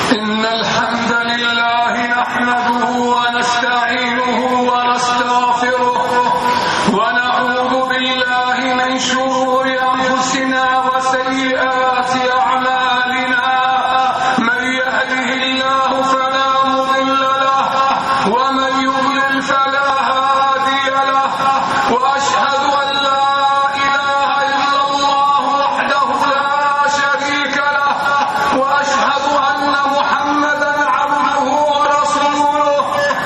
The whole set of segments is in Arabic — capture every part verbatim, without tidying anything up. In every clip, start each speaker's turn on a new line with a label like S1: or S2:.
S1: إن الحمد لله نحمده ونستعينه ونستغفره ونعوذ بالله من شرور أنفسنا وسيئات أعمالنا. من يهده الله فلا مضل له ومن يضلل فلا هادي له، وأشهد أن لا إله إلا الله وحده لا شريك له، وأشهد أن محمدا عبده ورسوله.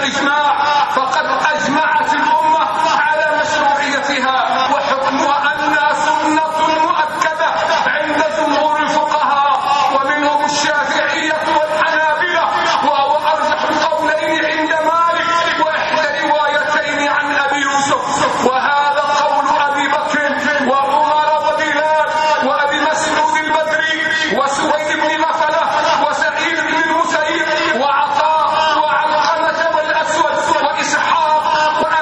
S1: الإجماع فقد أجمعت الأمة على مشروعيتها وحكمها أنها سنة مؤكدة عند جمهور الفقهاء ومنهم الشافعية والحنابلة، وهو أرجح القولين عند مالك وإحدى روايتين عن أبي يوسف، وهذا قول أبي بكر وعمر وبلال وأبي مسعود البدري وسويد بن غفلة وسعيد بن المسيب وعطاء وعلقمة والأسود وإسحاق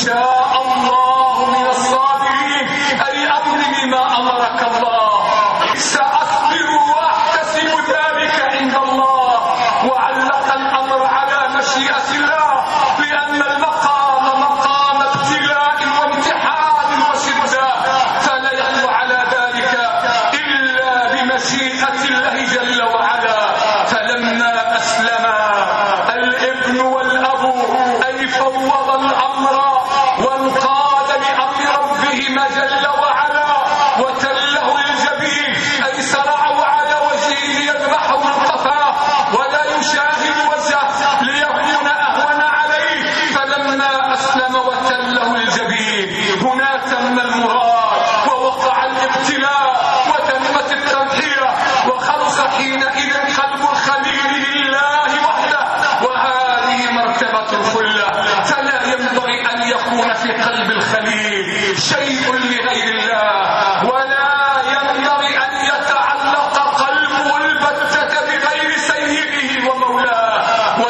S1: شاء الله من الصابرين أي أمر ما أمرك الله، سأصبر وأحتسب ذلك عند الله. وعلق الأمر على مشيئة الله، لأن المقام مقام ابتلاء وامتحان وشدة، فلا يقوى على ذلك إلا بمشيئة الله جل وعلا. فلما أسلم الابن والأب أي فوض الأمر وانقاد لأمر ربهما جل وعلا وتله الجبين أي سرعوا على وجهه ليذبحوا من قفاه ولا يشاهد وجهه ليكون أهون عليه. فلما أسلم وتله الجبين هنا تم المراد ووقع الابتلاء وتمت التضحية وخلص حينئذ قلب الخليل لله وحده، وهذه مرتبة الخلة. فلا ينبغي أن يكون في قلب الخليل شيء لغير الله، ولا ينبغي أن يتعلق قلبه البتة بغير سيده ومولاه.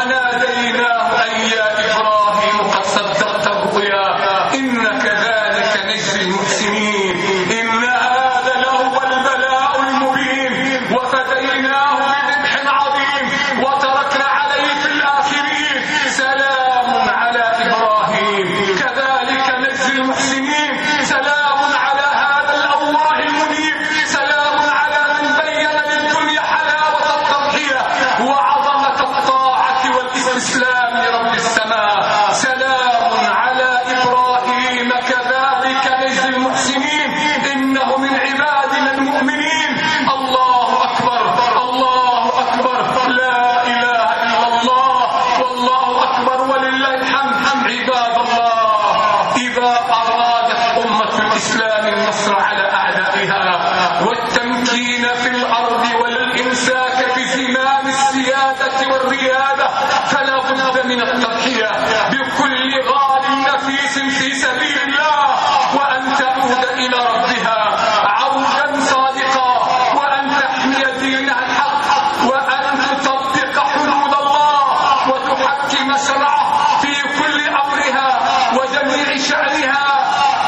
S1: وناديناه أن يا إبراهيم قد صدقت الرؤيا إن كذلك نجزي المحسنين إن هذا لهو البلاء المبين وفديناه بذبح عظيم وتركنا عليه في الآخرين سلام على إبراهيم كذلك نجزي المحسنين. سلام على هذا الأواه المنيب، سلام على من بين للدنيا حلاوة التضحية وعظمة الطاعة والاستسلام لرب السماء. سلام على إبراهيم كذلك نجزي المحسنين إنه من عبادنا المؤمنين. الله أكبر الله أكبر لا إله إلا الله والله أكبر ولله الحمد. عباد الله، إذا أرادت أمة الإسلام النصر على أعدائها والتمكين في الأرض والإمساك بزمام السيادة والريادة فلا بد من التضحية بكل غال نفيس في سبيل الله، وأن تعود إلى ربها عودا صادقا، وأن تحمي دينها الحق، وأن تطبق حدود الله وتحكم شرعه في كل أمرها وجميع شأنها.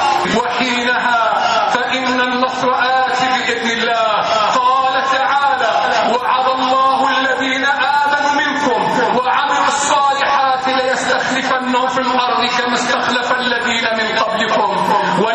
S1: وحينها فإن النصر آت بإذن الله. قال تعالى: وعد الله الذين آمنوا منكم وعملوا الصالحات ليستخلفنهم في الأرض كما استخلف الذين من قبلكم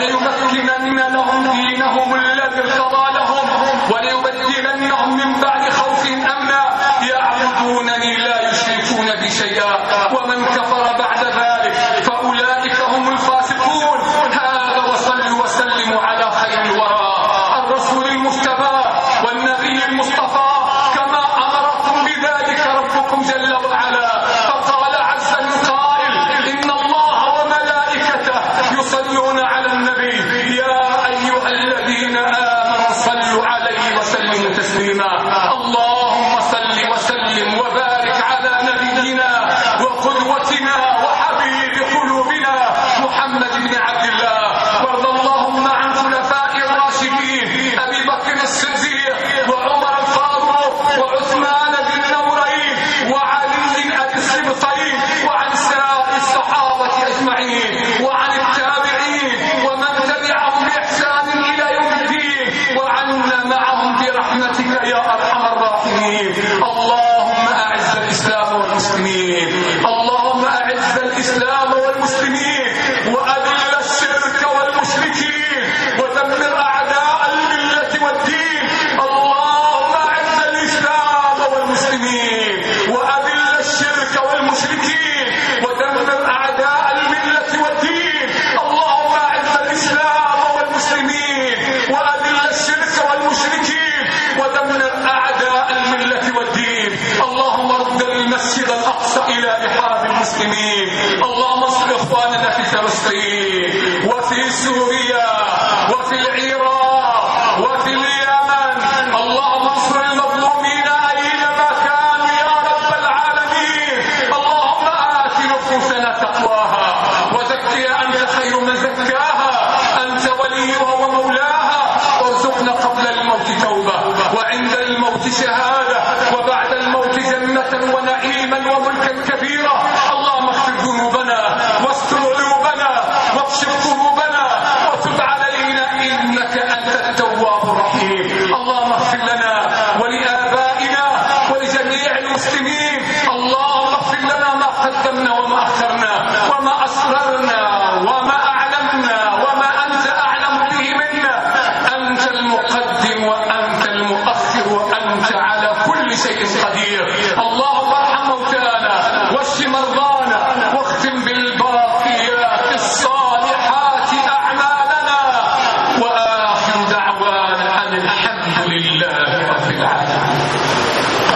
S1: وليمكنن لهم دينهم الذي ارتضى لهم وليبدلنهم من بعد خوفهم أمنا يعبدونني لا يشركون بي شيئا ومن كفر بعد ذلك فأولئك هم الفاسقون. هذا وصلوا وسلموا على خير الورى الرسول المجتبى والنبي المصطفى كما أمركم بذلك ربكم جل وعلا. فقال عز من قائل: إن الله وملائكته يصلون على النبي يا أيها الذين آمنوا صلوا عليه وسلموا تسليما. اللهم صل وسلم وبارك على نبينا وقدوتنا وحبيب قلوبنا محمد بن عبد الله. وارض اللهم عن خلفاء الراشدين أبي بكر الصديق وعمر الفاروق وعثمان ذي النورين وعلي أبي السبطين وعن سائر الصحابة أجمعين وعن التابعين ومن تبعهم بإحسان إلى يوم الدين وعنا معهم برحمتك يا أرحم الراحمين. اللهم أعز الإسلام والمسلمين، اللهم أعز الإسلام والمسلمين وأذل الشرك والمشركين ودمر أعداء الملة والدين. اللهم أعز الإسلام والمسلمين وأذل الشرك والمشركين ودمر أعداء الملة والدين. اللهم أعز الإسلام والمسلمين وأذل الشرك والمشركين ودمر أعداء الملة والدين. اللهم رد المسجد الأقصى إلى رحاب المسلمين. اللهم انصر إخواننا في فلسطين وفي سوريا وفي العراق وفي اليمن. اللهم انصر المظلومين أينما كانوا يا رب العالمين. اللهم آت نفوسنا تقواها وزكها أنت خير من زكاها أنت وليها ومولاها. وارزقنا قبل الموت توبة وعند الموت شهادة وبعد الموت جنة ونعيما وملكا كبيرا. اللهم اغفر ذنوبنا واستر عيوبنا واكشف كروبنا وتب علينا إنك أنت التواب الرحيم. اللهم اغفر لنا ولآبائنا ولجميع المسلمين. اللهم اغفر لنا ما قدمنا وما أخرنا وما أسررنا وما أعلمنا وما أنت أعلم به منا. أنت المقدم وأنت المؤخر وأنت على كل شيء قدير. اللهم ارحم موتانا واشف مرضانا واختم بالباقيات الصالحات أعمالنا. وآخر دعوانا أن الحمد لله رب العالمين.